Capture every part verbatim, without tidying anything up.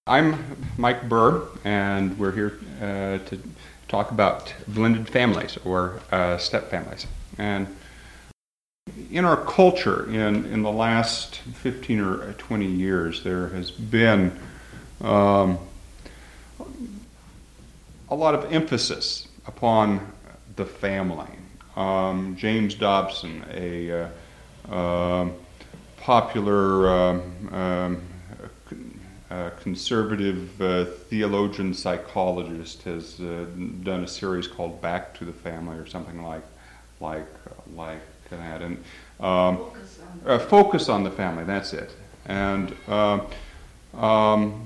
I'm Mike Burr, and we're here uh, to talk about blended families or uh, step families. And in our culture, in, in the last fifteen or twenty years, there has been um, a lot of emphasis upon the family. Um, James Dobson, a uh, uh, popular um, um, Uh, conservative uh, theologian psychologist, has uh, done a series called Back to the Family or something like like uh, like that, and um, focus, on uh, focus on the family. That's it. And uh, um,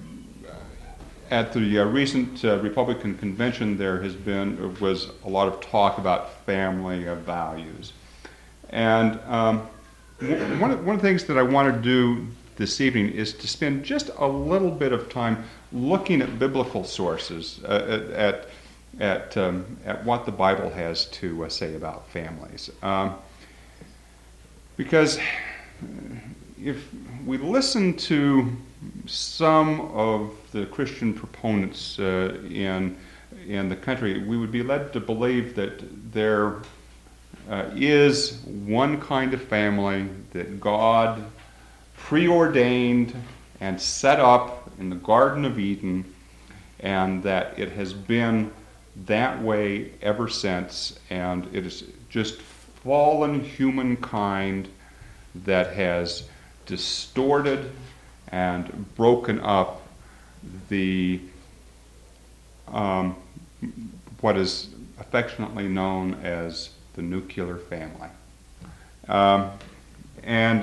at the uh, recent uh, Republican convention, there has been was a lot of talk about family uh, values, and um, one of, one of the things that I want to do this evening is to spend just a little bit of time looking at biblical sources, uh, at at um, at what the Bible has to uh, say about families. Um, because if we listen to some of the Christian proponents uh, in in the country, we would be led to believe that there uh, is one kind of family that God preordained and set up in the Garden of Eden, and that it has been that way ever since, and it is just fallen humankind that has distorted and broken up the um, what is affectionately known as the nuclear family. Um, and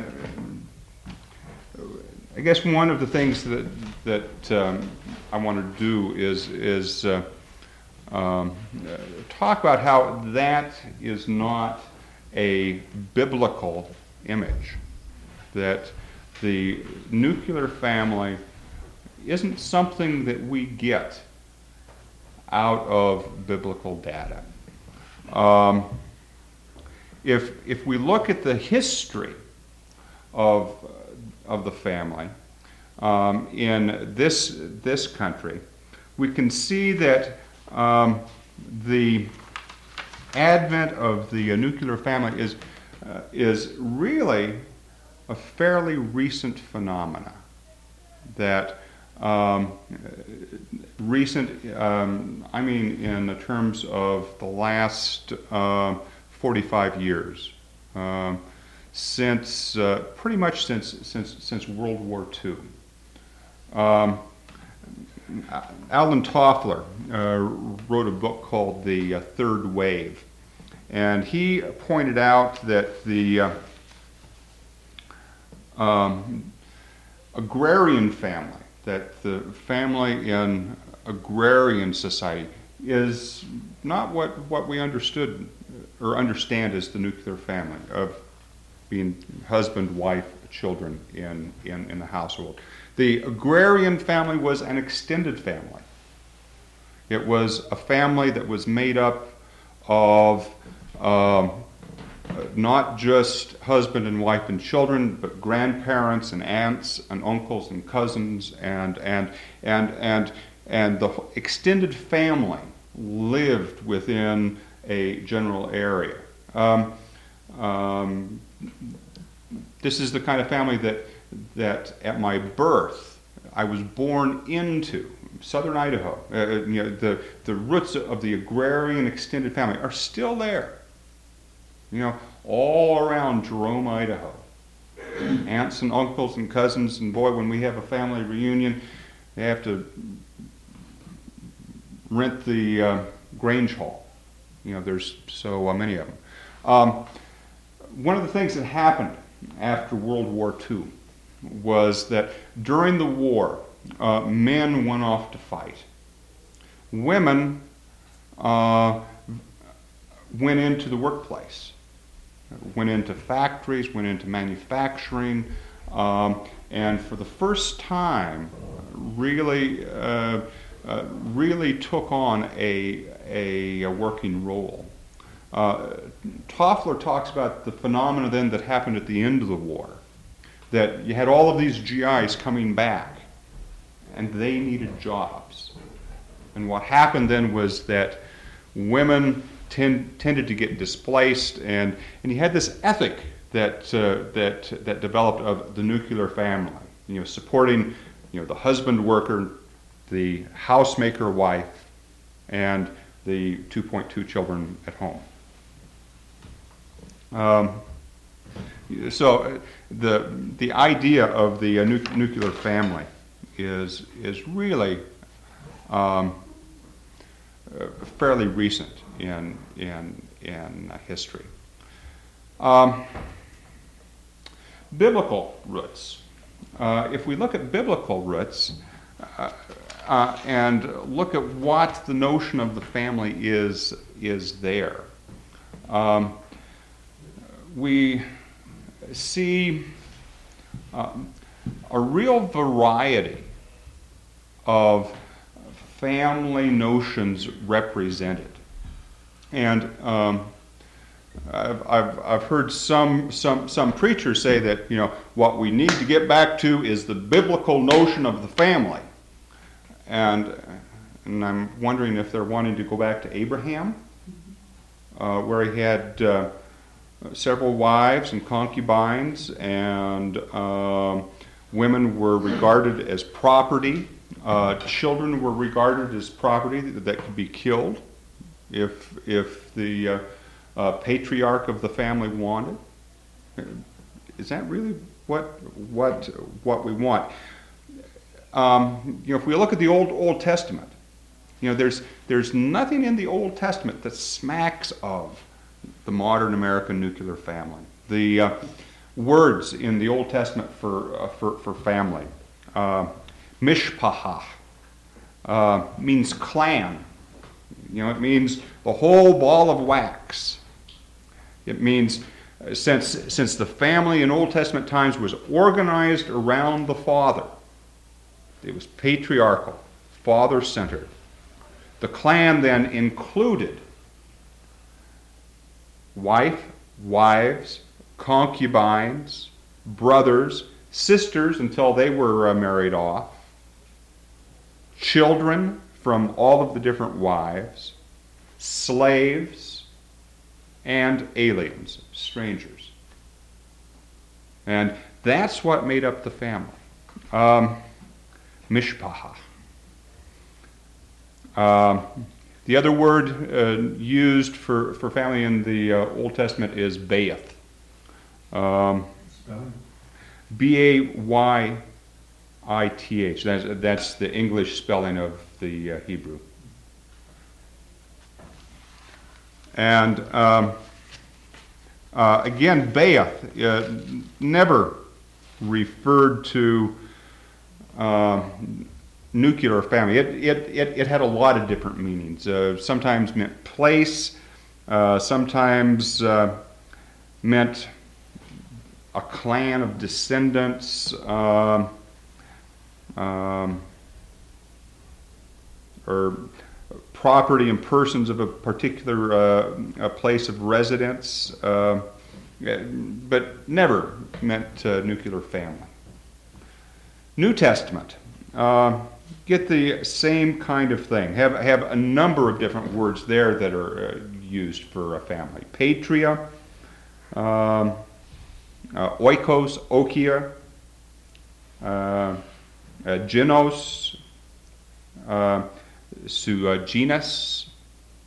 I guess one of the things that that um, I want to do is is uh, um, talk about how that is not a biblical image. That the nuclear family isn't something that we get out of biblical data. Um, if if we look at the history of of the family um, in this this country, we can see that um, the advent of the uh, nuclear family is uh, is really a fairly recent phenomena. That um, recent, um, I mean, in the terms of the last uh, forty-five years. Um, Since uh, pretty much since since since World War Two, um, Alvin Toffler uh, wrote a book called The uh, Third Wave, and he pointed out that the uh, um, agrarian family, that the family in agrarian society, is not what what we understood or understand as the nuclear family of being husband, wife, children in, in, in the household. The agrarian family was an extended family. It was a family that was made up of um, not just husband and wife and children, but grandparents and aunts and uncles and cousins, and and and and and the extended family lived within a general area. Um, um, This is the kind of family that that at my birth I was born into. Southern Idaho, uh, you know, the the roots of the agrarian extended family are still there. You know, all around Jerome, Idaho, aunts and uncles and cousins, and boy, when we have a family reunion, they have to rent the uh, Grange Hall. You know, there's so uh, many of them. Um, One of the things that happened after World War Two was that during the war, uh, men went off to fight. Women uh, went into the workplace, went into factories, went into manufacturing, um, and for the first time, really, uh, uh, really took on a, a, a working role. Uh, Toffler talks about the phenomena then that happened at the end of the war, that you had all of these G Is coming back, and they needed jobs. And what happened then was that women tend, tended to get displaced, and, and you had this ethic that, uh, that, that developed of the nuclear family, you know, supporting, you know, the husband worker, the housemaker wife, and the two point two children at home. Um, so the the idea of the uh, nu- nuclear family is is really um, uh, fairly recent in in in uh, history. Um, biblical roots. Uh, if we look at biblical roots uh, uh, and look at what the notion of the family is is there, um, we see um, a real variety of family notions represented. And um, I've, I've, I've heard some, some, some preachers say that, you know, what we need to get back to is the biblical notion of the family. And, and I'm wondering if they're wanting to go back to Abraham, uh, where he had uh, several wives and concubines, and um, women were regarded as property. Uh, children were regarded as property that, that could be killed if if the uh, uh, patriarch of the family wanted. Is that really what what what we want? Um, you know, if we look at the Old Old Testament, you know, there's there's nothing in the Old Testament that smacks of the modern American nuclear family. The uh, words in the Old Testament for uh, for, for family, uh, mishpachah, uh, means clan. You know, it means the whole ball of wax. It means uh, since since the family in Old Testament times was organized around the father, it was patriarchal, father-centered. The clan then included wife, wives, concubines, brothers, sisters until they were uh, married off, children from all of the different wives, slaves, and aliens, strangers. And that's what made up the family. Um, mishpachah. Um, The other word uh, used for, for family in the uh, Old Testament is bayith. Um, B A Y I T H. That's, that's the English spelling of the uh, Hebrew. And um, uh, again, bayith uh, never referred to uh, nuclear family. It, it, it, it had a lot of different meanings. Uh, sometimes meant place, uh, sometimes uh, meant a clan of descendants, um, um, or property and persons of a particular uh, a place of residence, uh, but never meant uh, nuclear family. New Testament. Uh, get the same kind of thing. Have have a number of different words there that are uh, used for a family. Patria, um, uh, oikos, okia, uh, uh, genos, uh, sugenes.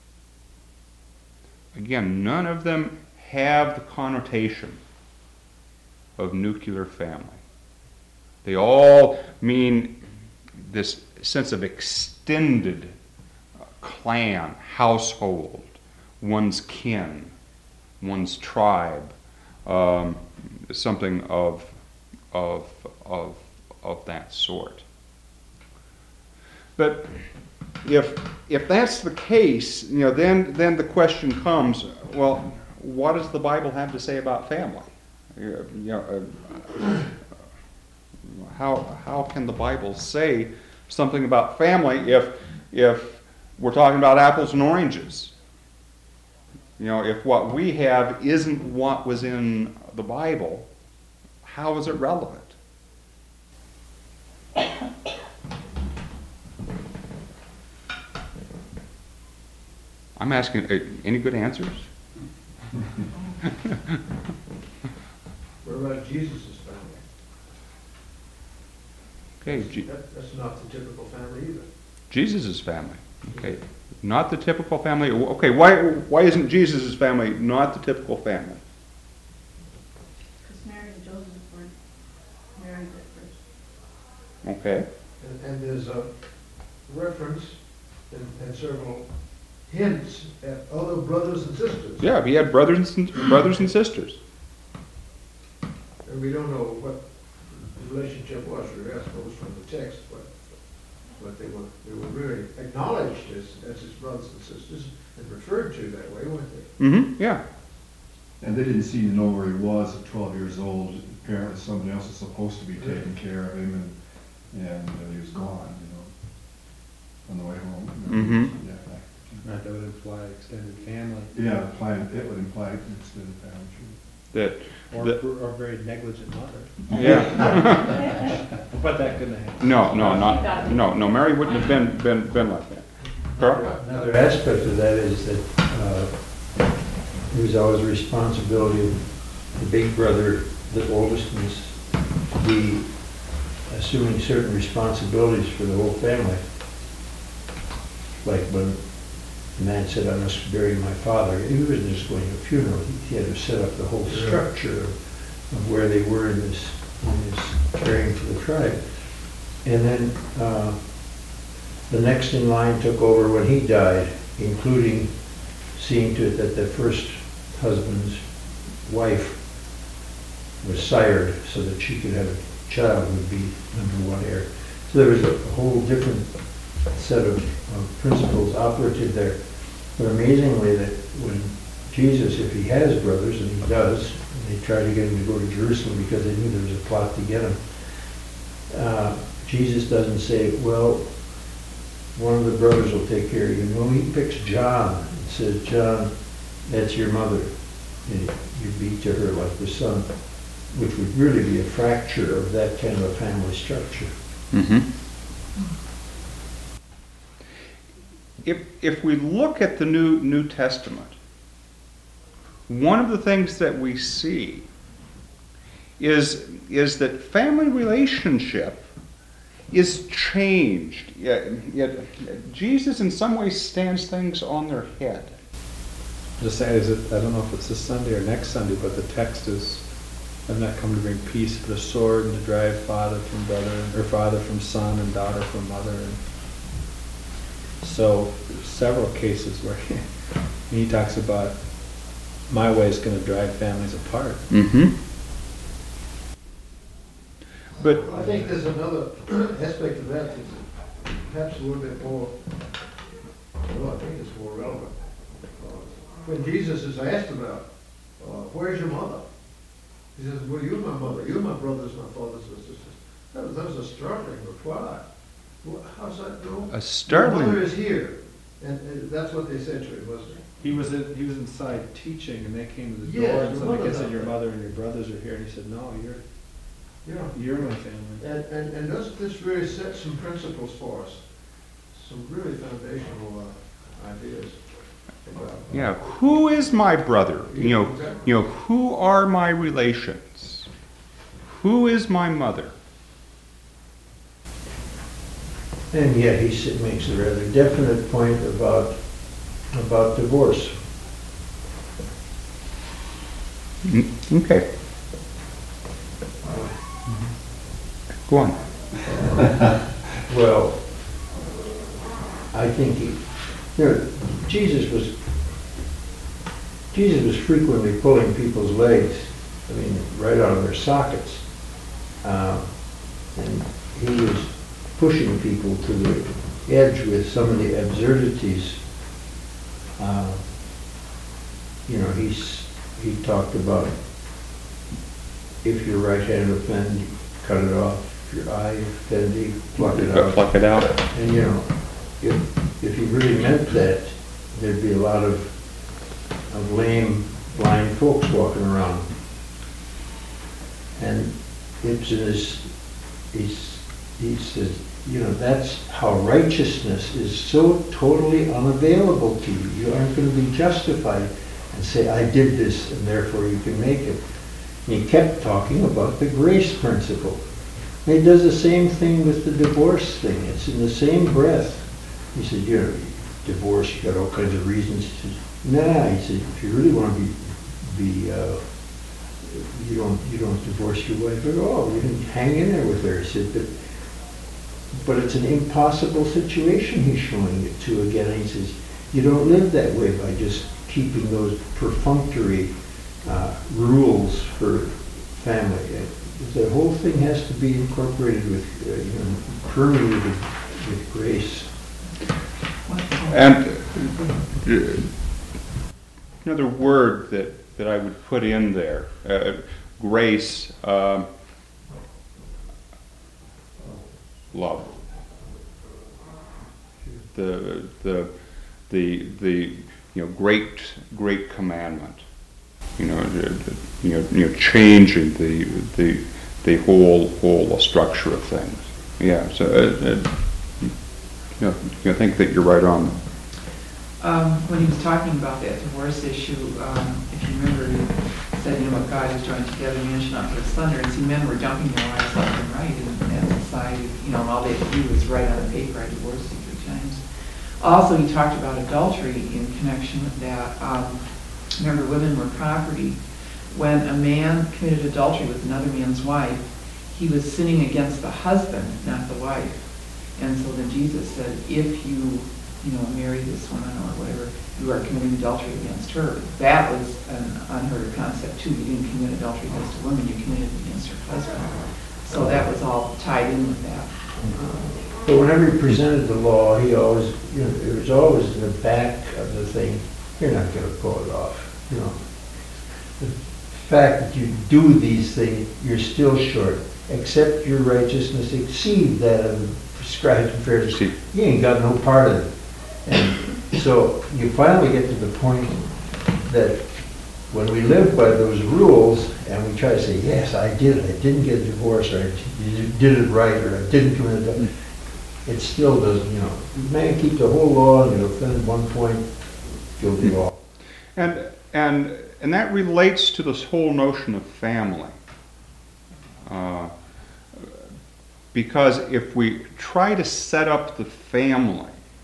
Again, none of them have the connotation of nuclear family. They all mean this sense of extended clan, household, one's kin, one's tribe, um, something of, of, of, of that sort. But if, if that's the case, you know, then, then the question comes, well, what does the Bible have to say about family? You know, uh, How how can the Bible say something about family if if we're talking about apples and oranges? You know, if what we have isn't what was in the Bible, how is it relevant? I'm asking, uh, any good answers? What about Jesus' family? Okay, Je- That, that's not the typical family either. Jesus' family. Okay, not the typical family. Okay, why why isn't Jesus' family not the typical family? Because Mary and Joseph weren't married at first. Okay. And, and there's a reference and, and several hints at other brothers and sisters. Yeah, he had brothers and brothers and sisters. And we don't know what the relationship was, really, I suppose, from the text, but, but they were, they were really acknowledged as, as his brothers and sisters and referred to that way, weren't they? Mm-hmm. Yeah. And they didn't seem to know where he was at twelve years old. Apparently somebody else was supposed to be taking care of him, and, and uh, he was gone, you know, on the way home. Mhm. Yeah, Right, that would imply extended family, yeah, imply- it would imply an extended family tree. That. or, that or very negligent mother. yeah. But that couldn't happen. No, no, not no, no. Mary wouldn't have been been been like that. Carl? Another aspect of that is that uh, it was always the responsibility of the big brother, the oldest, was to be assuming certain responsibilities for the whole family. Like when the man said, "I must bury my father," he wasn't just going to a funeral, he had to set up the whole structure of, of where they were in this, in this caring for the tribe. And then uh, the next in line took over when he died, including seeing to it that the first husband's wife was sired so that she could have a child who would be number one heir. So there was a whole different set of, of principles operative there. But amazingly, that when Jesus, if he has brothers, and he does, and they try to get him to go to Jerusalem because they knew there was a plot to get him, uh, Jesus doesn't say, well, one of the brothers will take care of you. No, he picks John and says, John, that's your mother. And you be to her like the son, which would really be a fracture of that kind of a family structure. Mm-hmm. If if we look at the New New Testament, one of the things that we see is is that family relationship is changed. Yet, yet Jesus in some ways stands things on their head. Just say, is it, I don't know if it's this Sunday or next Sunday, but the text is, I've not come to bring peace, but a sword, and to drive father from brother, or father from son, and daughter from mother. And so, there's several cases where he, he talks about, my way is going to drive families apart. Mm-hmm. But I think there's another aspect of that that's perhaps a little bit more, well, I think it's more relevant. Uh, When Jesus is asked about, uh, where's your mother? He says, well, you're my mother, you're my brothers, my fathers and sisters. That was, that was a startling reply. Well, how's that go? a startling. Your mother is here. And, and that's what they said to him, wasn't it? He was in, he was inside teaching, and they came to the Yes, door, and your somebody mother's said, out your there." mother and your brothers are here. And he said, no, you're, Yeah. you're my family. And, and, and doesn't this really set some principles for us? Some really foundational uh, ideas about. Yeah, who is my brother? You know, you know, who are my relations? Who is my mother? And yet he s- makes a rather definite point about, about divorce. Mm, okay. Go on. Well, I think he, you know, Jesus was, Jesus was frequently pulling people's legs, I mean, right out of their sockets. Um, and he was pushing people to the edge with some of the absurdities. Uh, you know, he's, he talked about if your right hand offend, cut it off. If your eye offend thee, pluck it out. Pluck it out. And you know, if, if he really meant that, there'd be a lot of, of lame, blind folks walking around. And Ibsen is, he's, he says, you know, that's how righteousness is so totally unavailable to you. You aren't going to be justified and say, I did this, and therefore you can make it. And he kept talking about the grace principle. And he does the same thing with the divorce thing. It's in the same breath. He said, you know, divorce, you got all kinds of reasons to. Nah, he said, if you really want to be, be, uh, you don't, you don't divorce your wife at all. You can hang in there with her. He said, but, but it's an impossible situation he's showing it to again. And he says, you don't live that way by just keeping those perfunctory uh, rules for family. The whole thing has to be incorporated with, uh, you know, permeated with grace. And uh, another word that, that I would put in there, uh, grace, um, love. The, the, the, the, you know, great, great commandment. You know, you know, you know, changing the, the, the whole, whole structure of things. Yeah, so, uh, uh, you know, I think that you're right on. Um, when he was talking about that divorce issue, um, if you remember, he said, you know, what God has joined together, man should not put asunder. And see, men were dumping their wives left and right in that society. You know, and all they could do was write on the paper, I divorced you three times. Also, he talked about adultery in connection with that. Um, remember, women were property. When a man committed adultery with another man's wife, he was sinning against the husband, not the wife. And so then Jesus said, if you, you know, marry this woman or whatever, you are committing adultery against her. That was an unheard of concept too. You didn't commit adultery against a woman, you committed it against her husband. So that was all tied in with that. But whenever he presented the law, he always, you know, it was always in the back of the thing, you're not going to pull it off, you know. The fact that you do these things, you're still short, except your righteousness exceed that of the prescribed and fair. You ain't got no part of it. And so you finally get to the point that when we live by those rules and we try to say, yes, I did it, I didn't get a divorce, or I did it right, or I didn't commit it, it still doesn't, you know. Man, keep the whole law and you'll offend one point, guilty all. And, and, and that relates to this whole notion of family. Uh, because if we try to set up the family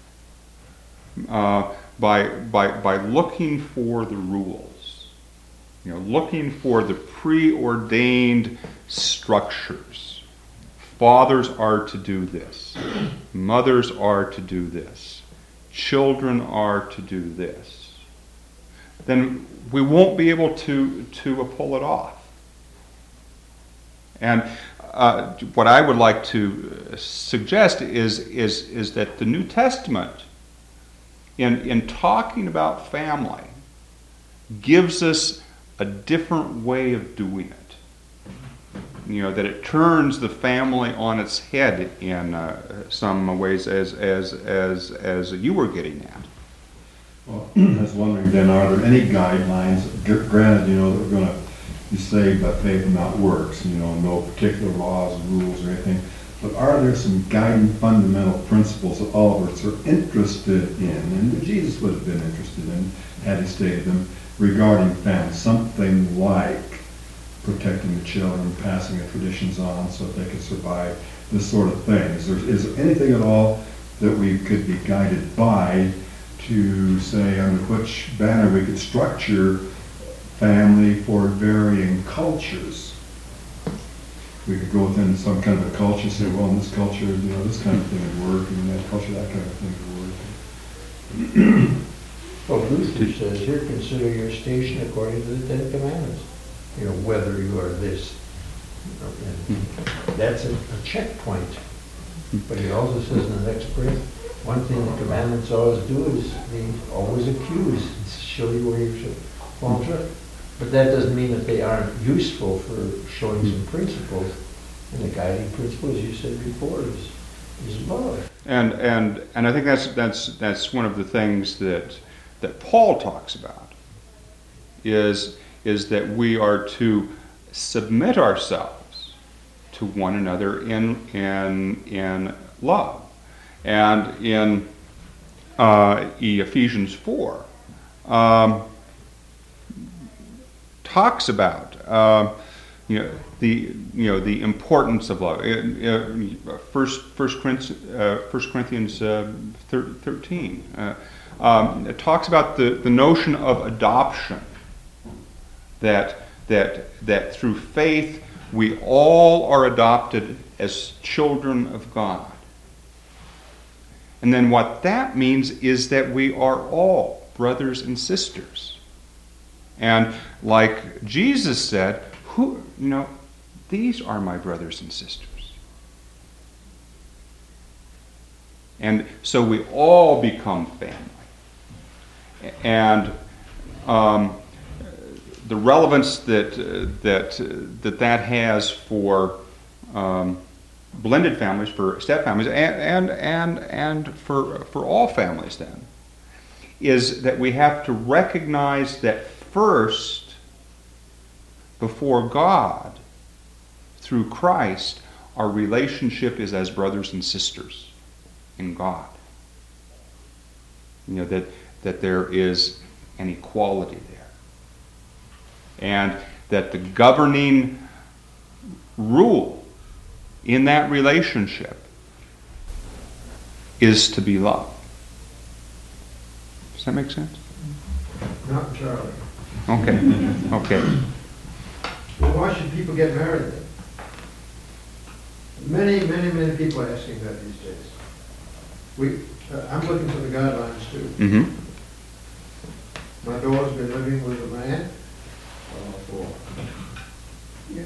uh, by, by, by looking for the rules, you know, looking for the preordained structures, fathers are to do this, mothers are to do this, children are to do this, then we won't be able to, to pull it off. And uh, what I would like to suggest is, is, is that the New Testament, in, in talking about family, gives us a different way of doing it. You know, that it turns the family on its head in uh, some ways, as, as, as, as you were getting at. Well, I was wondering then, are there any guidelines, gr- granted, you know, that we're going to be saved by faith and not works, you know, no particular laws, rules, or anything, but are there some guiding fundamental principles that all of us are interested in, and that Jesus would have been interested in, had he stated them, regarding family, something like protecting the children, passing the traditions on so that they could survive, this sort of thing? Is there, is there anything at all that we could be guided by to say under which banner we could structure family for varying cultures? We could go within some kind of a culture and say, well, in this culture, you know, this kind of thing would work, and in that culture, that kind of thing would work. Well, Luther says here, consider your station according to the Ten Commandments. You know, whether you are this. You know, and that's a, a checkpoint. But he also says in the next breath, one thing the commandments always do is they always accuse, and show you where you should fall short. But that doesn't mean that they aren't useful for showing some principles. And the guiding principle, as you said before, is, is love. And, and, and I think that's, that's, that's one of the things that, that Paul talks about, is, is that we are to submit ourselves to one another in, in, in love. And in uh, Ephesians four, um, talks about uh, you know the you know the importance of love. Uh, First First Corinthians, uh, First Corinthians uh, thirteen. Uh, um, it talks about the, the notion of adoption. That that that through faith we all are adopted as children of God. And then what that means is that we are all brothers and sisters. And like Jesus said, who you know, these are my brothers and sisters. And so we all become family. And um, the relevance that uh, that uh, that that has for um, blended families, for step families, and and and and for for all families, then, is that we have to recognize that first, before God, through Christ, our relationship is as brothers and sisters in God. You know, that that there is an equality there. And that the governing rule in that relationship is to be loved. Does that make sense? Not entirely. Okay. Okay. Well, why should people get married then? Many, many, many people are asking that these days. We, uh, I'm looking for the guidelines too. Mm-hmm. My daughter's been living with a man uh, for Yeah.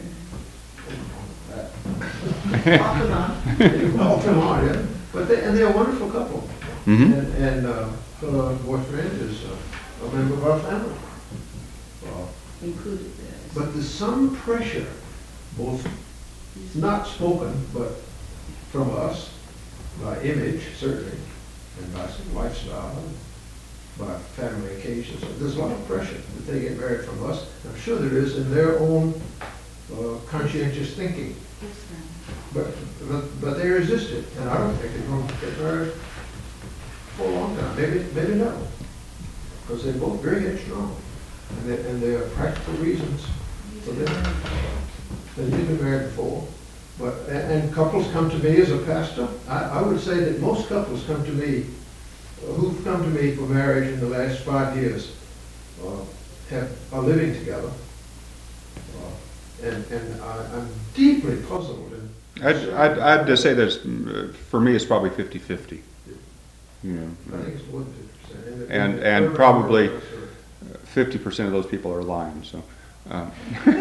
that. Off and on. Off and on, yeah. But they, and they're a wonderful couple. Mm-hmm. And, and uh, her boyfriend is uh, a member of our family. Uh, Included there. But there's some pressure, both not spoken, but from us, by image, certainly, and by some lifestyle, and by family occasions. So there's a lot of pressure that they get married from us. I'm sure there is in their own uh, conscientious thinking. Yes, ma'am. But, but, but they resist it, and I don't think they're going to get married for a long time. Maybe, maybe never. Because they're both very headstrong. And there, and there are practical reasons for them. And you've been married before. But, and, and couples come to me as a pastor. I, I would say that most couples come to me, uh, who've come to me for marriage in the last five years, uh, have, are living together. Uh, and and I, I'm deeply puzzled. And I'd, I'd, I'd just say that uh, for me it's probably fifty-fifty. You know, I think it's more than fifty percent. And- and probably fifty percent of those people are lying, so. Um.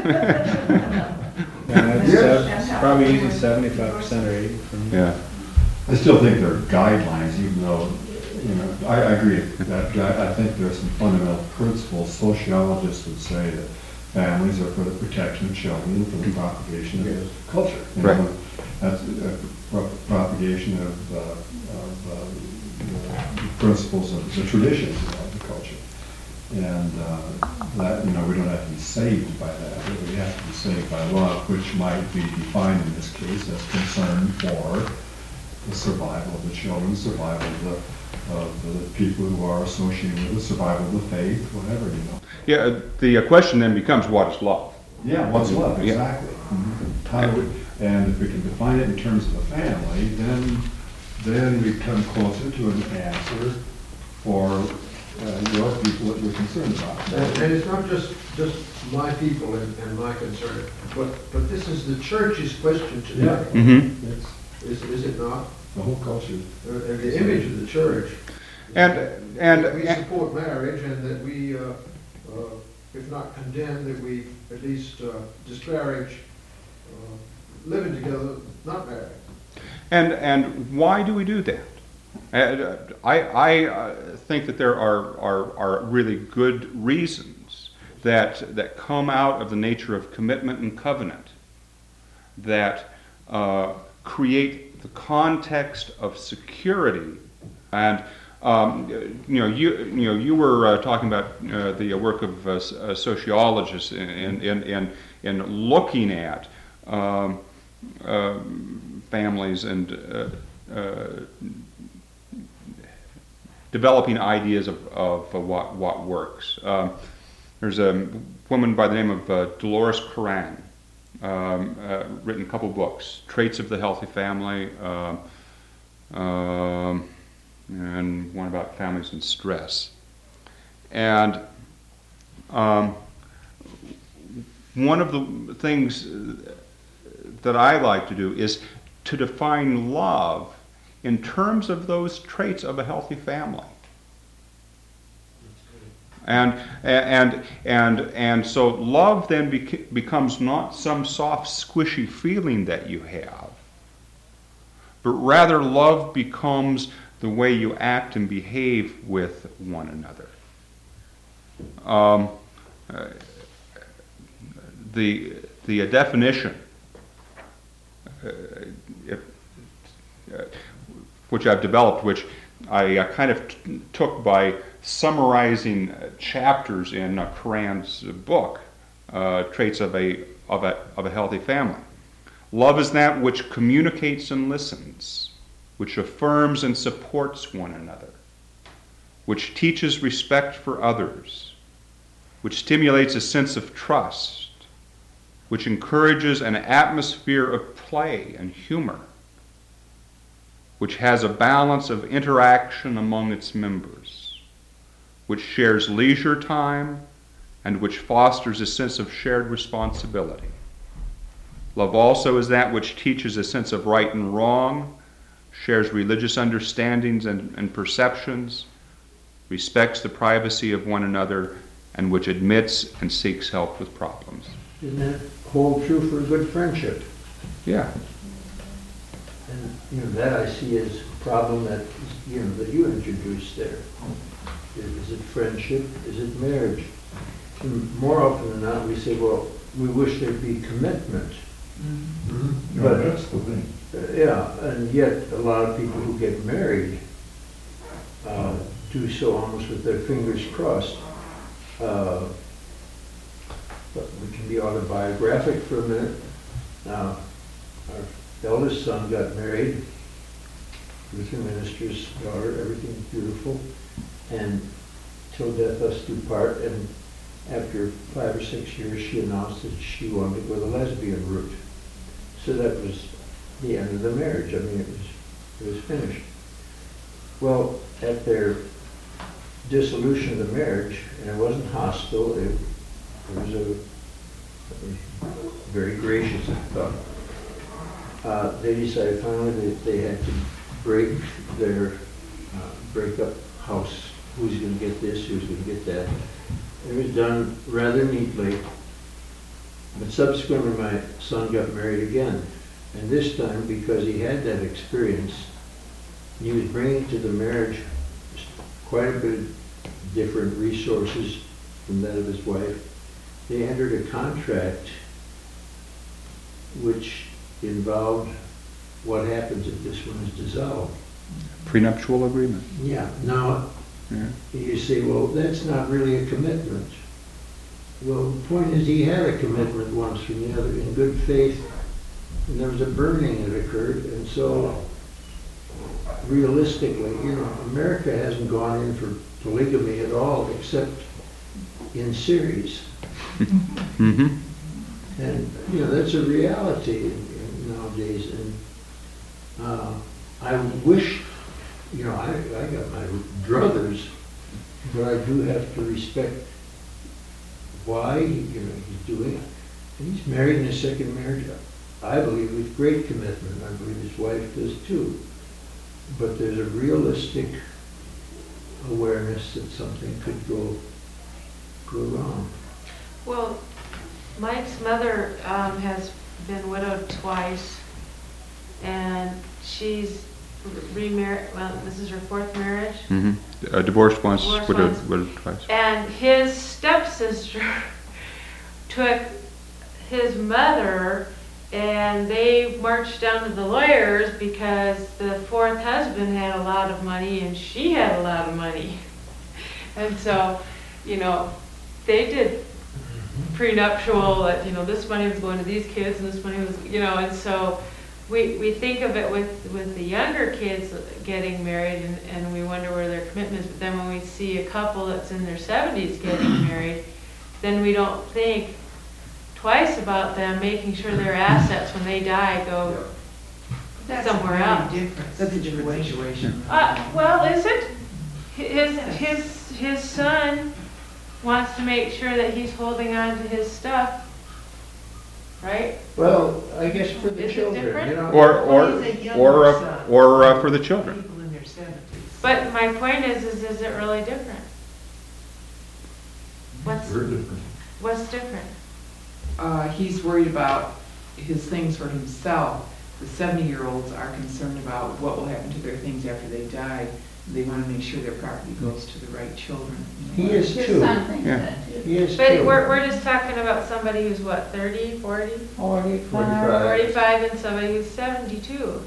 Yeah, that's Yes. sev- probably easy seventy-five percent or eighty for me. Yeah. I still think they're guidelines, even though, you know, I, I agree with that. I I think there's some fundamental principles. Sociologists would say that families are for the protection of children and for the propagation of the culture. You know, Right. That's a pro- propagation of, uh, of uh, the principles of the traditions of the culture. And uh, that, you know, we don't have to be saved by that, but we have to be saved by love, which might be defined in this case as concern for the survival of the children, survival of the, of the people who are associated with the survival of the faith, whatever, you know. Yeah, the uh, question then becomes, what is love? Yeah, what's love, Yeah. exactly. How do we, and if we can define it in terms of the family, then, then we come closer to an answer for uh, your people that you're concerned about. And, and it's not just, just my people and, and my concern, but, but this is the church's question today. Yeah. Mm-hmm. It's Is, is it not? the whole culture. Uh, And the image of the church. And, and, that we support marriage and that we, uh, uh, if not condemn, that we at least uh, disparage uh, living together, not married. and, and why do we do that? Uh, I, I uh, think that there are, are, are really good reasons that, that come out of the nature of commitment and covenant that uh, create the context of security. And um, you know, you you know, you were uh, talking about uh, the work of uh, uh, sociologists in in in, in looking at um, uh, families and uh, uh, developing ideas of, of uh, what, what works. Um, there's a woman by the name of uh, Dolores Curran, um, uh, written a couple books, Traits of the Healthy Family, uh, um, and one about families and stress. And um, one of the things that I like to do is to define love in terms of those traits of a healthy family. And and and and so love then bec- becomes not some soft, squishy feeling that you have, but rather love becomes the way you act and behave with one another. Um, uh, the the definition, uh, if, uh, which I've developed, which I uh, kind of t- took by summarizing uh, chapters in uh, Curran's book, uh, Traits of a, of, a, of a Healthy Family. Love is that which communicates and listens, which affirms and supports one another, which teaches respect for others, which stimulates a sense of trust, which encourages an atmosphere of play and humor, which has a balance of interaction among its members, which shares leisure time, and which fosters a sense of shared responsibility. Love also is that which teaches a sense of right and wrong, shares religious understandings and, and perceptions, respects the privacy of one another, and which admits and seeks help with problems. Isn't that hold true for a good friendship? Yeah. And, you know, that I see as a problem that, you know, that you introduced there. Is, is it friendship? Is it marriage? And more often than not, we say, well, we wish there'd be commitment. No, But, that's the thing. uh, yeah, and yet a lot of people who get married uh, do so almost with their fingers crossed. Uh, but we can be autobiographic for a minute. Now, our eldest son got married, Lutheran minister's daughter, everything's beautiful, and till death us do part, and after five or six years she announced that she wanted to go the lesbian route. So that was the end of the marriage. I mean, it was, it was finished. Well, at their dissolution of the marriage, and it wasn't hostile, it, it was a, very gracious, I thought. Uh, they decided finally that they had to break their, uh, break up house. Who's going to get this, who's going to get that. It was done rather neatly. But subsequently my son got married again. And this time, because he had that experience, he was bringing to the marriage quite a bit of different resources from that of his wife. They entered a contract which involved what happens if this one is dissolved. Prenuptial agreement. Yeah. Now, Yeah. you say, well, that's not really a commitment. Well, the point is, he had a commitment once from the other in good faith, and there was a burning that occurred, and so realistically, you know, America hasn't gone in for polygamy at all, except in series. Mm-hmm. And, you know, that's a reality in- in nowadays, and uh, I wish, you know, I, I got my druthers, but I do have to respect why, you know, he's doing it. And he's married in his second marriage, I believe, with great commitment. I believe his wife does too. But there's a realistic awareness that something could go, go wrong. Well, Mike's mother um, has been widowed twice, and she's remarried, well, this is her fourth marriage. Mm-hmm. Uh, divorced once, Divorced widowed, once. widowed twice. And his stepsister took his mother, and they marched down to the lawyers because the fourth husband had a lot of money and she had a lot of money. And so, you know, they did prenuptial, that, you know, this money was going to these kids and this money was, you know, and so we, we think of it with, with the younger kids getting married and, and we wonder where their commitment is, but then when we see a couple that's in their seventies getting married, then we don't think twice about them making sure their assets when they die go That's somewhere very else. different. That's a different situation. Uh, well, is it? His, his, his son wants to make sure that he's holding on to his stuff, right? Well, I guess for the Is it children, different? you know. Or, or, Well, he's a younger or, uh, son. or uh, for the children. People in their seventies. But my point is, is, is it really different? What's, Very different. what's different? Uh, he's worried about his things for himself. The seventy-year-olds are concerned about what will happen to their things after they die. They want to make sure their property goes to the right children. you know. He is His too. son thinks Yeah. that too. He is But too. we're, we're just talking about somebody who's what, thirty, forty? Forty, forty-five. Forty-five and somebody who's seventy-two.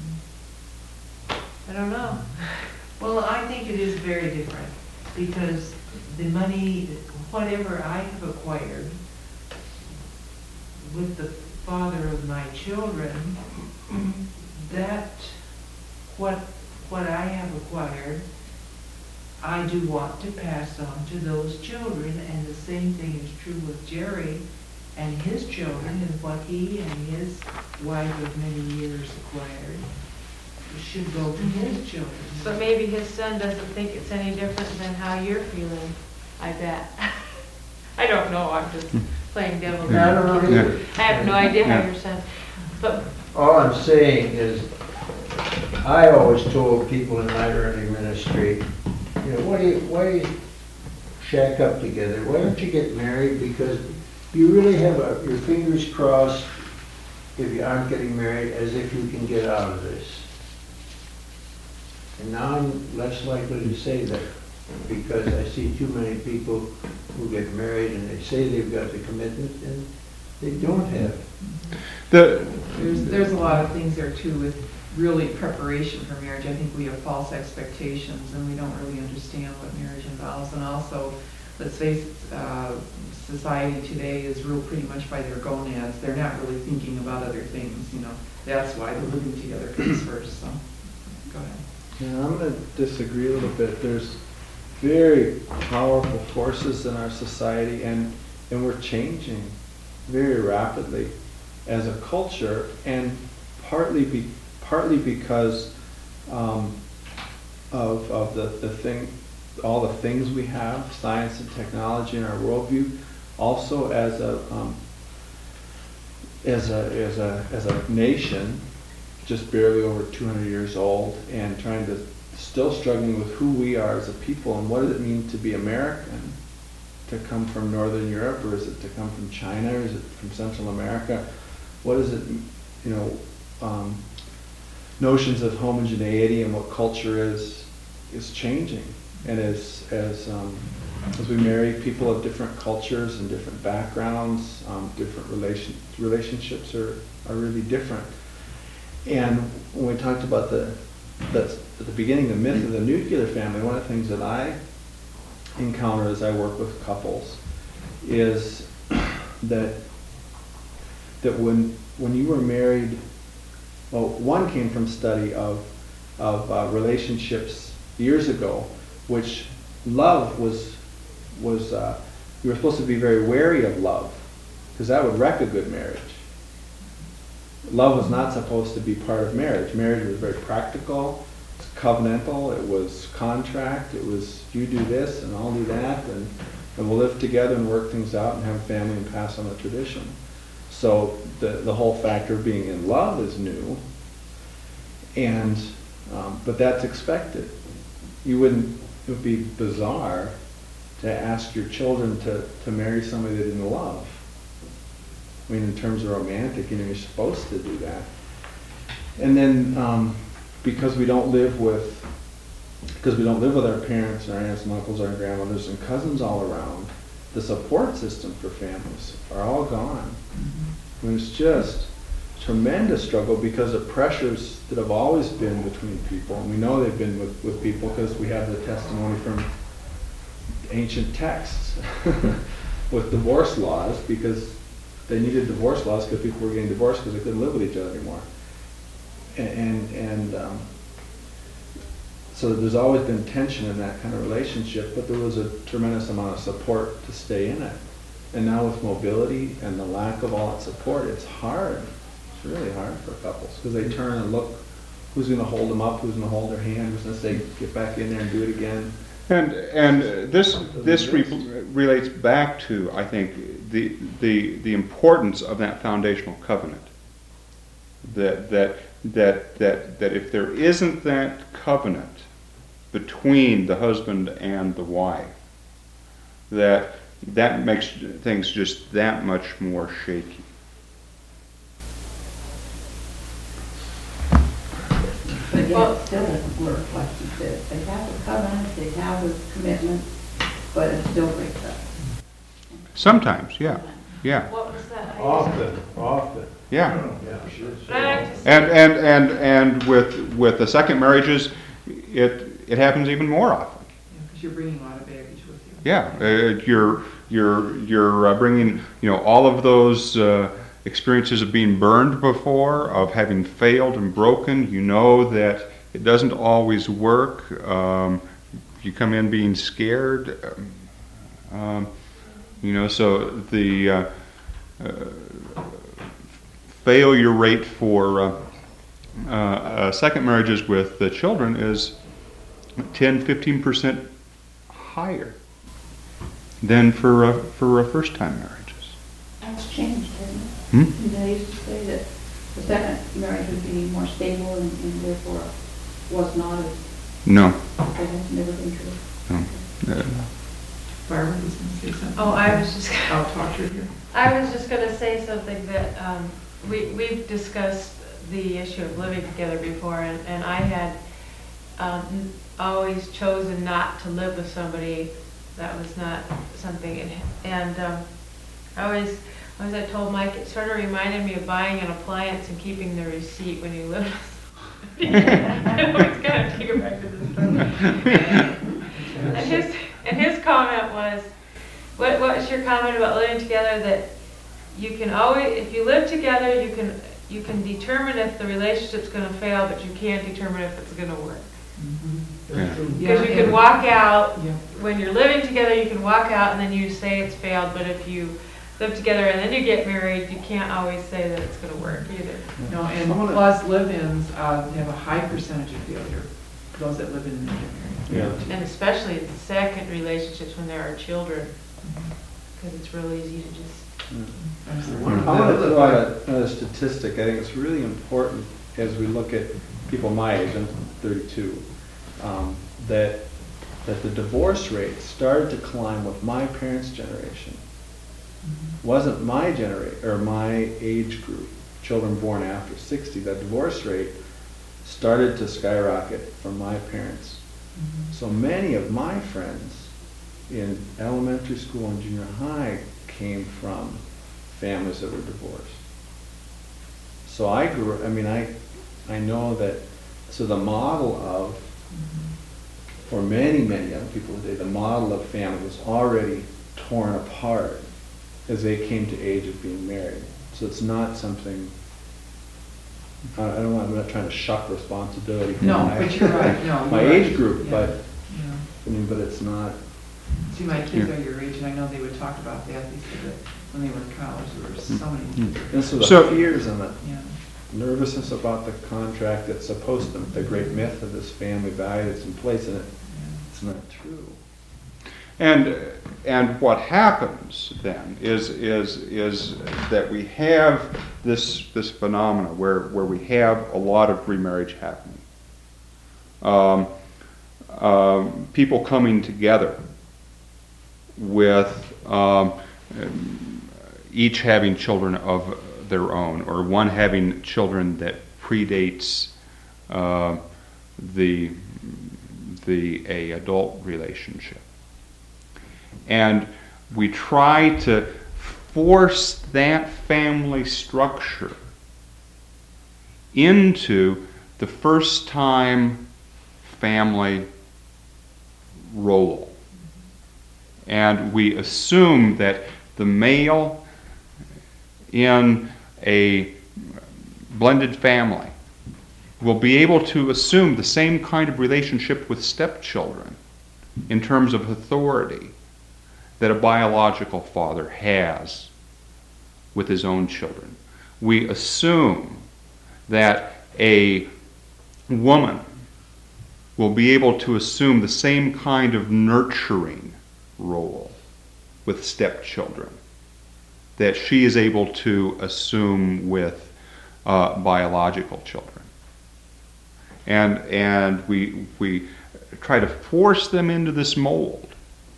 I don't know. Well, I think it is very different, because the money, whatever I have acquired with the father of my children, that, what, what I have acquired, I do want to pass on to those children, and the same thing is true with Jerry and his children, and what he and his wife of many years acquired should go to his children. But maybe his son doesn't think it's any different than how you're feeling, I bet. I don't know, I'm just playing devil's I don't know advocate. either. I have no idea how Yeah. your son, but, All I'm saying is, I always told people in my early ministry, you know, why do you, why do you shack up together? Why don't you get married? Because you really have a, your fingers crossed, if you aren't getting married, as if you can get out of this. And now I'm less likely to say that, because I see too many people who get married and they say they've got the commitment and they don't have. The, There's, there's a lot of things there too with really preparation for marriage. I think we have false expectations and we don't really understand what marriage involves. And also, let's face it, uh, society today is ruled pretty much by their gonads. They're not really thinking about other things, you know. That's why the living together comes first, so, go ahead. Yeah, I'm gonna disagree a little bit. There's very powerful forces in our society and, and we're changing very rapidly as a culture, and partly be, partly because um, of, of the, the thing, all the things we have, science and technology in our worldview, also as a, um, as a, as a, as a nation, just barely over two hundred years old, and trying to, still struggling with who we are as a people and what does it mean to be American, to come from Northern Europe, or is it to come from China, or is it from Central America? What is it, you know, um, notions of homogeneity and what culture is, is changing. And as, as, um, as we marry people of different cultures and different backgrounds, um, different relation, relationships are, are really different. And when we talked about the, that's at the beginning, the myth of the nuclear family, one of the things that I encounter as I work with couples is that that when when you were married, well, one came from study of of uh, relationships years ago, which love was was uh, you were supposed to be very wary of love, because that would wreck a good marriage. Love was not supposed to be part of marriage. Marriage was very practical, it's covenantal, it was contract, it was you do this and I'll do that, and, and we'll live together and work things out and have a family and pass on the tradition. So the, the whole factor of being in love is new, and um, but that's expected. You wouldn't, it would be bizarre to ask your children to, to marry somebody they didn't love. I mean, in terms of romantic, you know, you're supposed to do that. And then, um, because we don't live with, because we don't live with our parents, and our aunts and uncles, our grandmothers and cousins all around, the support system for families are all gone. I mean, it's just tremendous struggle because of pressures that have always been between people, and we know they've been with, with people because we have the testimony from ancient texts with divorce laws, because they needed divorce laws because people were getting divorced because they couldn't live with each other anymore. and, and, um, so there's always been tension in that kind of relationship, but there was a tremendous amount of support to stay in it. And now with mobility and the lack of all that support, it's hard. It's really hard for couples, because they turn and look, who's gonna hold them up, who's gonna hold their hand, who's gonna say, get back in there and do it again. And, and this, this re- relates back to, I think, the, the, the importance of that foundational covenant. That, that, that, that, that if there isn't that covenant between the husband and the wife, that, that makes things just that much more shaky. But yet it still doesn't work, like you said. They have the covenant, they have the commitment, but it still breaks up. Sometimes, yeah, yeah, What was that? Often, often. yeah. Yeah, sure. But I like to see- And, and, and, and with, with the second marriages, it, it happens even more often. Because you're bringing a lot of baggage with you. Yeah, uh, you're, you're, you're uh, bringing, you know, all of those uh, experiences of being burned before, of having failed and broken. You know that it doesn't always work. Um, you come in being scared. Um, you know, so the uh, uh, failure rate for uh, uh, uh, second marriages with the children is ten, fifteen percent higher than for uh, for uh, first-time marriages. That's changed, hasn't it? Hmm? They used to say that the second marriage would be more stable and, and therefore was not as, No. that has never been true. no. Uh, Barbara was going to say something. Oh, I was just, I'll talk to her here. I was just gonna say something that, um, we, we've discussed the issue of living together before, and, and I had, um, always chosen not to live with somebody that was not something, and, and, um, I always, as I told Mike, it sort of reminded me of buying an appliance and keeping the receipt when you live with somebody. I always gotta take it back to this story. And his, and his comment was, what, what was your comment about living together, that you can always, if you live together, you can, you can determine if the relationship's gonna fail, but you can't determine if it's gonna work. That's true. Yeah, Because you can and- walk out, Yeah. when you're living together, you can walk out and then you say it's failed, but if you live together and then you get married, you can't always say that it's gonna work either. No, and I wanna- plus live-ins, uh, they have a high percentage of failure, for those that live in and get married. Yeah. And especially in second relationships when there are children, because it's real easy to just, Absolutely. One of I the want to other throw out things- a- another statistic. I think it's really important as we look at people my age, I'm thirty-two, um, that, that the divorce rate started to climb with my parents' generation. Wasn't my generation, or my age group, children born after sixty, the divorce rate started to skyrocket for my parents. So many of my friends in elementary school and junior high came from families that were divorced. So I grew, I mean, I, I know that, so the model of, for many, many young people today, the model of family was already torn apart as they came to age of being married. So it's not something, I I don't want, I'm not trying to shuck responsibility from No, my, but you're right, no. my you're age right. group, Yeah, but, yeah. I mean, but it's not, See, my kids are your age, and I know they would talk about that, they said that when they were in college, there were so many, and so the So- fears and the yeah. nervousness about the contract that's supposed to, the great myth of this family value that's in place, and it, it's not true. And, and what happens then is, is, is that we have this, this phenomena where, where we have a lot of remarriage happening. Um, um, people coming together with um, each having children of their own, or one having children that predates uh, the, the a adult relationship. And we try to force that family structure into the first time family role. And we assume that the male in a blended family will be able to assume the same kind of relationship with stepchildren in terms of authority that a biological father has with his own children. We assume that a woman will be able to assume the same kind of nurturing role with stepchildren that she is able to assume with uh, biological children. And and we we try to force them into this mold,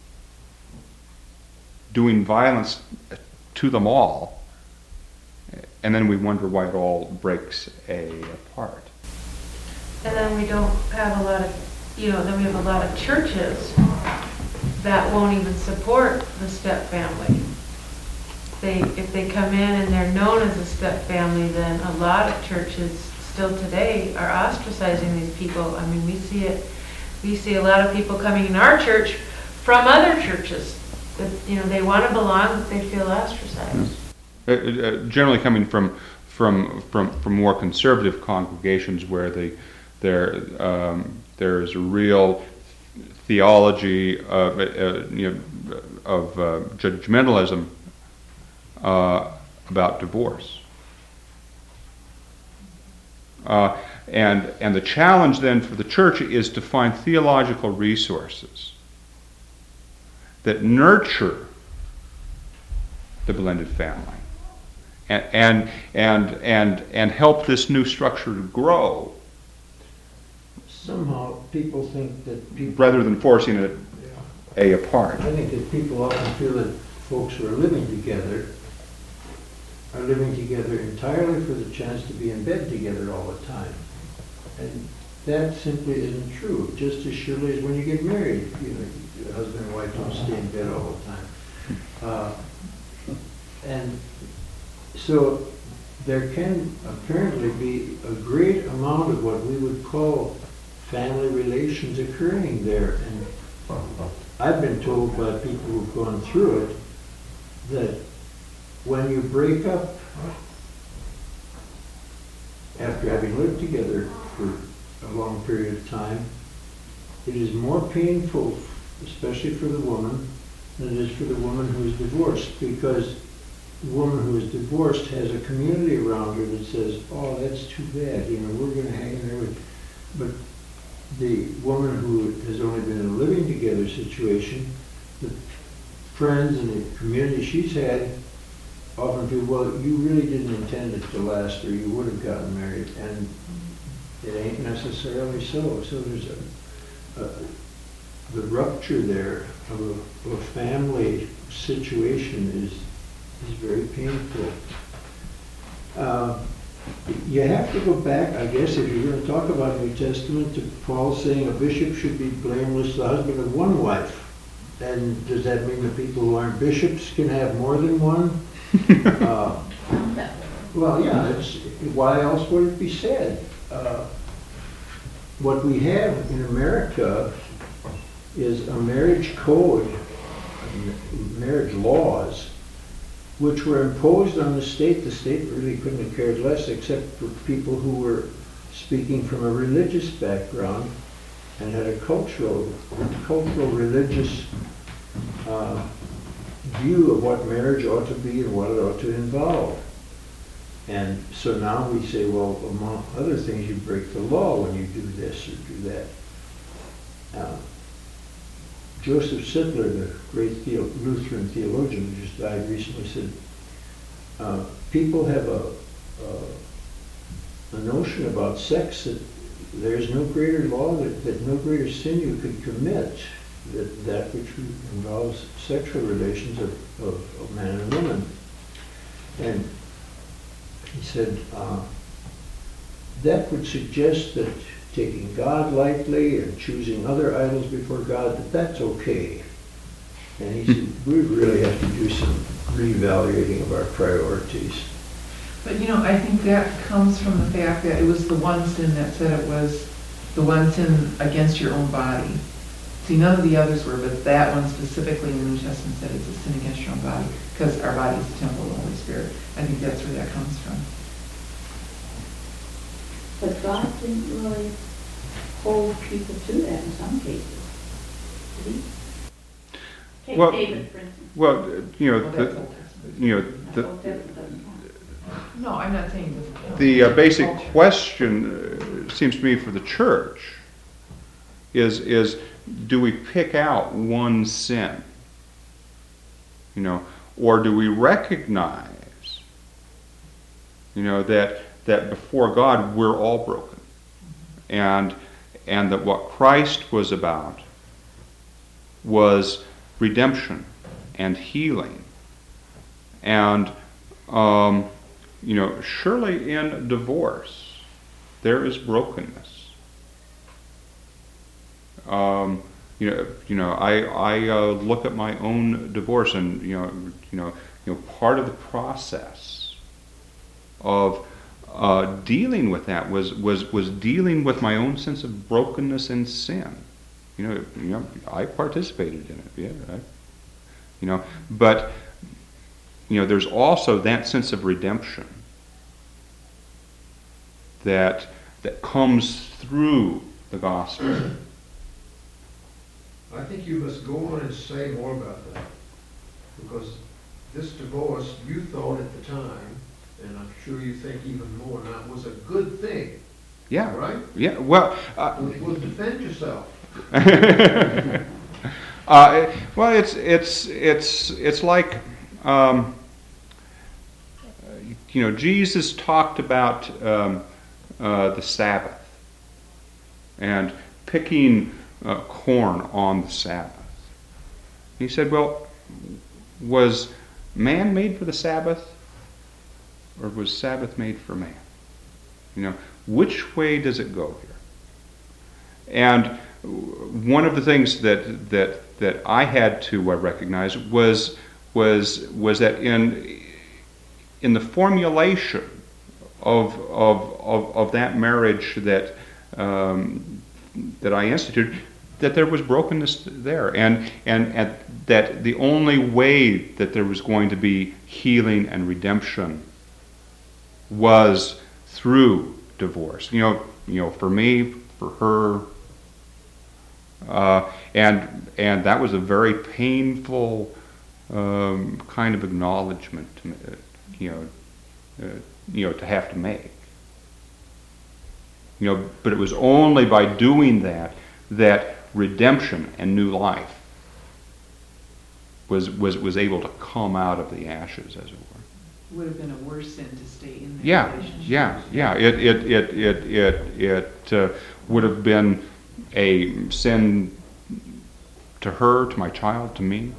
doing violence to them all, and then we wonder why it all breaks a apart. And then we don't have a lot of, you know, then we have a lot of churches that won't even support the step family. They, if they come in and they're known as a step family, then a lot of churches still today are ostracizing these people. I mean, we see it, we see a lot of people coming in our church from other churches that, you know, they want to belong, but they feel ostracized. Uh, uh, generally coming from from from from more conservative congregations where they there um, there's a real theology of uh, you know of uh, judgmentalism uh, about divorce, uh, and and the challenge then for the church is to find theological resources that nurture the blended family, and and and and, and help this new structure to grow, Somehow, people think that people... rather than forcing it a apart. I think that people often feel that folks who are living together are living together entirely for the chance to be in bed together all the time. And that simply isn't true. Just as surely as when you get married, you know, the husband and wife don't stay in bed all the time. Uh, and so there can apparently be a great amount of what we would call family relations occurring there. And I've been told by people who've gone through it that when you break up after having lived together for a long period of time, it is more painful, especially for the woman, than it is for the woman who is divorced, because the woman who is divorced has a community around her that says, oh, that's too bad, you know, we're going to hang in there with... But the woman who has only been in a living together situation, the friends and the community she's had often feel, well, you really didn't intend it to last, or you would have gotten married, and it ain't necessarily so. So there's a, a the rupture there of a, of a family situation is is very painful. Uh, You have to go back, I guess, if you're going to talk about New Testament, to Paul saying a bishop should be blameless, the husband of one wife. And does that mean the people who aren't bishops can have more than one? uh, well, yeah, it's, why else would it be said? Uh, what we have in America is a marriage code, marriage laws, which were imposed on the state. The state really couldn't have cared less, except for people who were speaking from a religious background and had a cultural, cultural religious uh, view of what marriage ought to be and what it ought to involve. And so now we say, well, among other things, you break the law when you do this or do that. Uh, Joseph Sittler, the great theo- Lutheran theologian who just died recently, said, uh, people have a, a, a notion about sex that there's no greater law, that, that no greater sin you could commit, that, that which involves sexual relations of, of, of man and woman. And he said, uh, that would suggest that taking God lightly and choosing other idols before God, that that's okay. And he said, we really have to do some reevaluating of our priorities. But you know, I think that comes from the fact that it was the one sin that said it was the one sin against your own body. See, none of the others were, but that one specifically in the New Testament said it's a sin against your own body, because our body is the temple of the Holy Spirit. I think that's where that comes from. But God didn't really hold people to that in some cases. Did he? Take Well- David, for instance. Well, you know, Well, that's the, Old Testament. you know, That's the, Old Testament doesn't count. No, I'm not saying it doesn't count. the uh, basic Culture. question, uh, seems to me, for the church is, is do we pick out one sin? You know, or do we recognize, you know, that, that before God we're all broken, and, and that what Christ was about was redemption and healing. And, um, you know, surely in divorce there is brokenness. Um, you know, you know, I I uh, look at my own divorce, and you know, you know, you know, part of the process of uh, dealing with that was was was dealing with my own sense of brokenness and sin. You know, you know, I participated in it. Yeah, I, you know, but you know, there's also that sense of redemption that that comes through the gospel. I think you must go on and say more about that, because this divorce, you thought at the time, and I'm sure you think even more now, was a good thing, Yeah, right? yeah. Well, uh, Well, well, defend yourself. uh, well, it's it's it's it's like um, you know, Jesus talked about um, uh, the Sabbath and picking uh, corn on the Sabbath. He said, "Well, was man made for the Sabbath, or was Sabbath made for man? You know, which way does it go here?" And one of the things that that that I had to uh, recognize was was was that in in the formulation of of of, of that marriage that um, that I instituted, that there was brokenness there, and, and and that the only way that there was going to be healing and redemption was through divorce. You know, you know, for me, for her. Uh, and and that was a very painful um, kind of acknowledgement, to, uh, you know, uh, you know, to have to make. You know, but it was only by doing that that redemption and new life was was was able to come out of the ashes, as it were. Would have been a worse sin to stay in that Yeah, relationship. yeah, yeah. It it it it it it uh, would have been a sin to her, to my child, to me.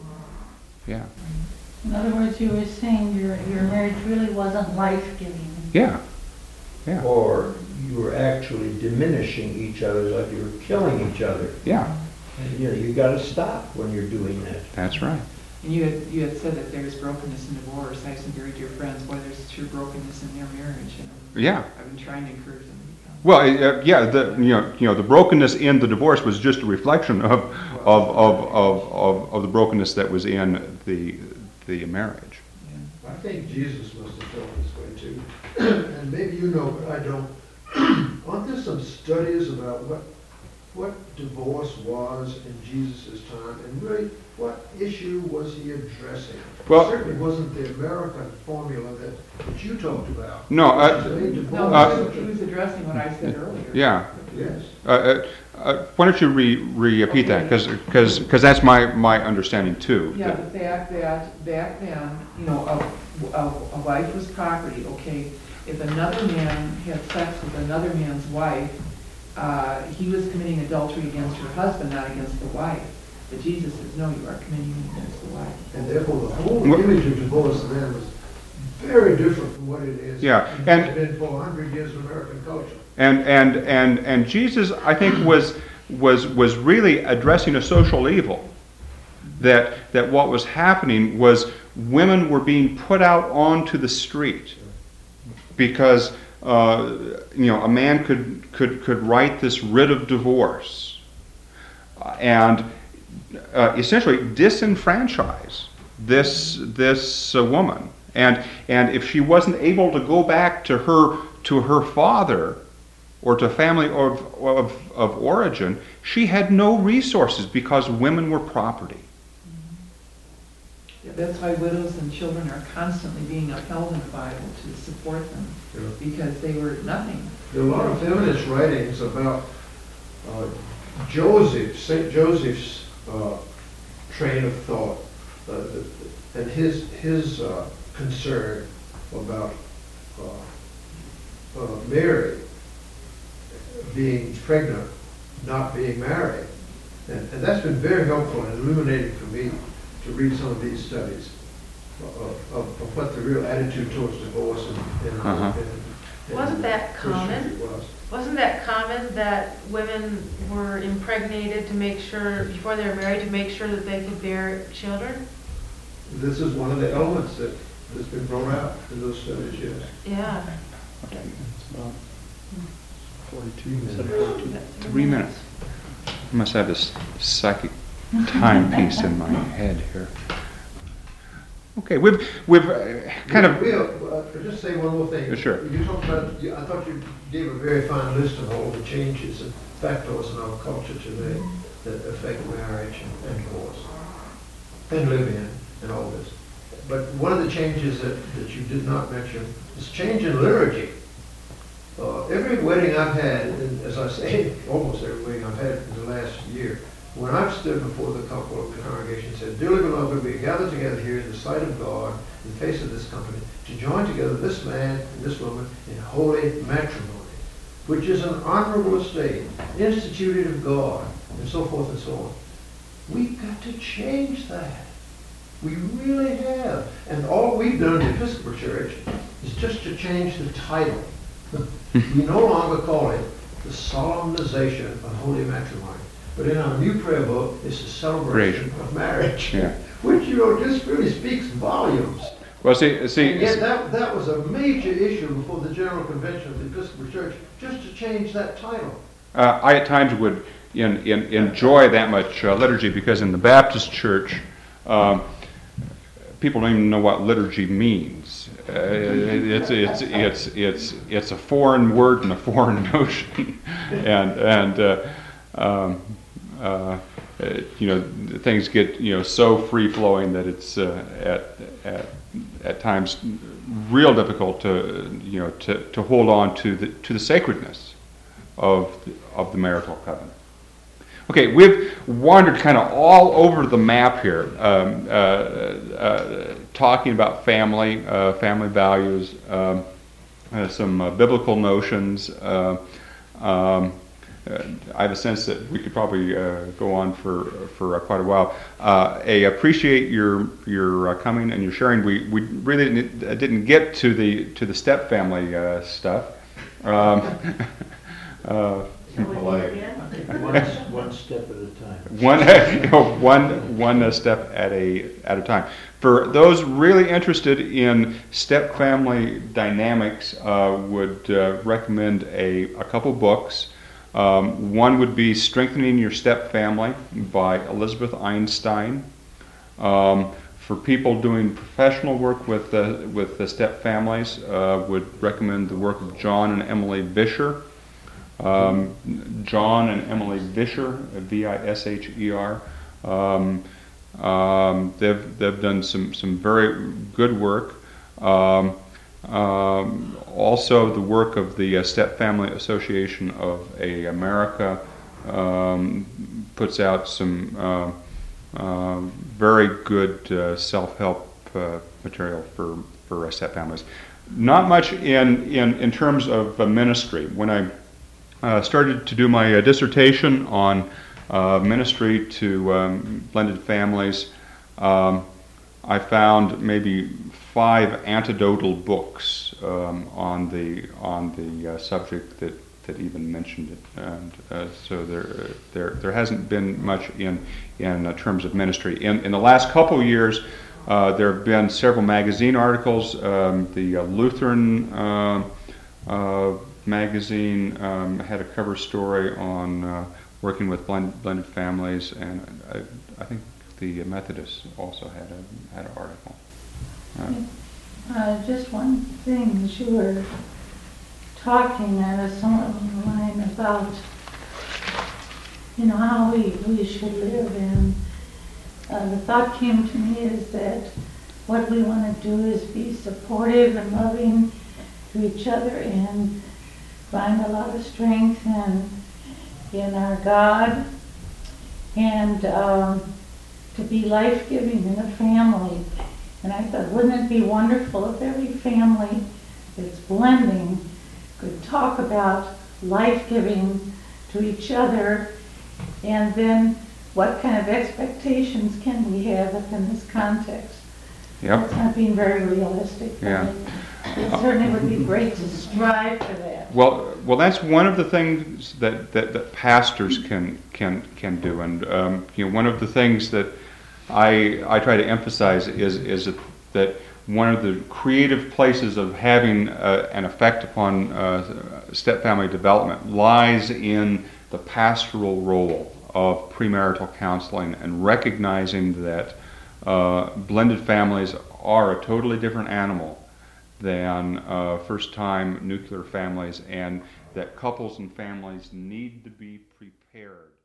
Yeah, In other words, you were saying your, your marriage really wasn't life-giving. yeah, yeah, Or you were actually diminishing each other, like you were killing each other. yeah. And, you know, you gotta stop when you're doing that. That's right. And you had, you had said that there's brokenness in divorce. I have some very dear friends, boy, there's true brokenness in their marriage. And Yeah. I've been trying to encourage them to become. Well, uh, yeah. The you know you know the brokenness in the divorce was just a reflection of of of of of, of the brokenness that was in the the marriage. Yeah. I think Jesus must have felt this way too. And maybe you know, but I don't. Aren't there some studies about what what divorce was in Jesus' time, and really what issue was he addressing? Well- It certainly wasn't the American formula that, that you talked about. No, uh, Which is a divorce. No, Uh, he was addressing what I said earlier. Yeah. Yes. Uh, uh, uh, why don't you re repeat that? Because because because that's my my understanding too. Yeah, the fact that back then, you know, a, a, a wife was property, okay? If another man had sex with another man's wife, uh, he was committing adultery against her husband, not against the wife. But Jesus says, no, you are committing it against the wife. And therefore, the whole Well- image of divorce then was very different from what it is. Yeah, and and- has been for a hundred years of American culture. And and and and Jesus, I think, was was was really addressing a social evil. That that what was happening was women were being put out onto the street because uh, you know a man could could could write this writ of divorce uh, and uh, essentially disenfranchise this this uh, woman. And and if she wasn't able to go back to her to her father or to a family of, of, of origin, she had no resources because women were property. Yeah, that's why widows and children are constantly being upheld in the Bible to support them, Yeah. because they were nothing. There are a lot of feminist writings about uh, Joseph, Saint Joseph's uh, train of thought, uh, and his his uh, concern about uh, uh, Mary being pregnant, not being married, and, and that's been very helpful and illuminating for me to read some of these studies of, of, of what the real attitude towards divorce and, and, Uh-huh. and, and Wasn't that Christianity common? was. Wasn't that common that women were impregnated to make sure, before they were married, to make sure that they could bear children? This is one of the elements that has been brought out in those studies, yes. Yeah. It's about forty-two minutes. Three minutes. I must have this psychic timepiece in my head here. Okay, we've we've uh, kind of We, we, uh, just say one more thing. Uh, sure. You talked about, you- I thought you gave a very fine list of all the changes and factors in our culture today that affect marriage and, and divorce, and live-in, and all this. But one of the changes that, that you did not mention is change in liturgy. Uh, every wedding I've had, and as I say, almost every wedding I've had in the last year, when I've stood before the couple of the congregation and said, "Dearly beloved, we gather together here in the sight of God, in the face of this company, to join together this man and this woman in holy matrimony, which is an honorable estate, instituted of God," and so forth and so on. We've got to change that. We really have. And all we've done in the Episcopal Church is just to change the title. We no longer call it the solemnization of holy matrimony. But in our new prayer book, it's the celebration of marriage. Yeah. Which, you know, just really speaks volumes. well, see, see, And yet that, that was a major issue before the General Convention of the Episcopal Church, just to change that title. uh, I at times would in, in, enjoy that much uh, liturgy because in the Baptist Church, um, people don't even know what liturgy means. Uh, it's, it's, it's, it's, it's a foreign word and a foreign notion. and and uh, um, uh, uh, you know, things get, you know, so free-flowing that it's uh, at, at, at times real difficult to, you know, to, to hold on to the, to the sacredness of the, of the marital covenant. Okay, we've wandered kind of all over the map here, um, uh, uh, talking about family, uh, family values, um, uh, some uh, biblical notions. Uh, um, uh, I have a sense that we could probably uh, go on for for uh, quite a while. Uh, I appreciate your your uh, coming and your sharing. We we really didn't, uh, didn't get to the to the step family uh, stuff. Um, uh, One, one step at a time. One, you know, one, one uh, step at a at a time. For those really interested in step family dynamics, uh, would uh, recommend a, a couple books. Um, one would be "Strengthening Your Step Family" by Elizabeth Einstein. Um, for people doing professional work with uh, with the step families, uh, would recommend the work of John and Emily Vischer. Um, John and Emily Vischer, V I S H E R. Um, um, they've they've done some some very good work. Um, um, also, the work of the uh, Step Family Association of a America um, puts out some uh, uh, very good uh, self-help uh, material for for uh, step families. Not much in in in terms of uh, ministry. When I Uh, started to do my uh, dissertation on uh, ministry to um, blended families, um, I found maybe five anecdotal books um, on the on the uh, subject that, that even mentioned it, and uh, so there there there hasn't been much in in uh, terms of ministry. In in the last couple of years, uh, there have been several magazine articles. Um, the uh, Lutheran Uh, uh, magazine um, had a cover story on uh, working with blend, blended families, and I, I think the Methodists also had a had an article. Uh, Uh, just one thing, as you were talking, I was somewhat on the line about, you know, how we, we should live, and uh, the thought came to me is that what we want to do is be supportive and loving to each other and find a lot of strength in, in our God, and um, to be life-giving in a family. And I thought, wouldn't it be wonderful if every family that's blending could talk about life-giving to each other, and then what kind of expectations can we have within this context? Yep. It's not being very realistic, but Yeah. it it certainly would be great to strive for that. Well, well, that's one of the things that, that, that pastors can can can do, and um, you know, one of the things that I I try to emphasize is is that, that one of the creative places of having uh, an effect upon uh, step-family development lies in the pastoral role of premarital counseling and recognizing that uh, blended families are a totally different animal than uh, first-time nuclear families, and that couples and families need to be prepared